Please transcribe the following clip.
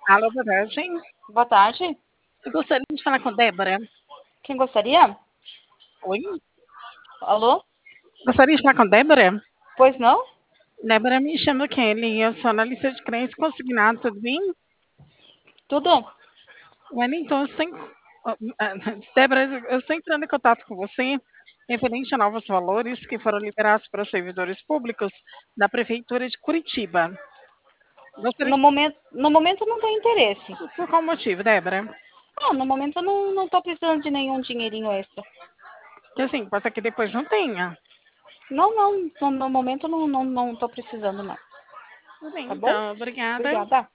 Alô, boa tarde. Boa tarde. Eu gostaria de falar com a Débora. Quem gostaria? Oi? Alô? Gostaria de falar com a Débora? Pois não? Débora, me chama Kelly. Eu sou analista de crédito consignado, tudo bem? Tudo? Então, Débora, eu estou entrando em contato com você referente a novos valores que foram liberados para os servidores públicos da Prefeitura de Curitiba. Gostaria No momento não tenho interesse. por qual motivo, Débora? Ah, no momento eu não tô precisando de nenhum dinheirinho extra. Porque assim, pode ser que depois não tenha. Não, no momento não tô precisando não. Tudo bem, Tá bom? então, obrigada. Obrigada.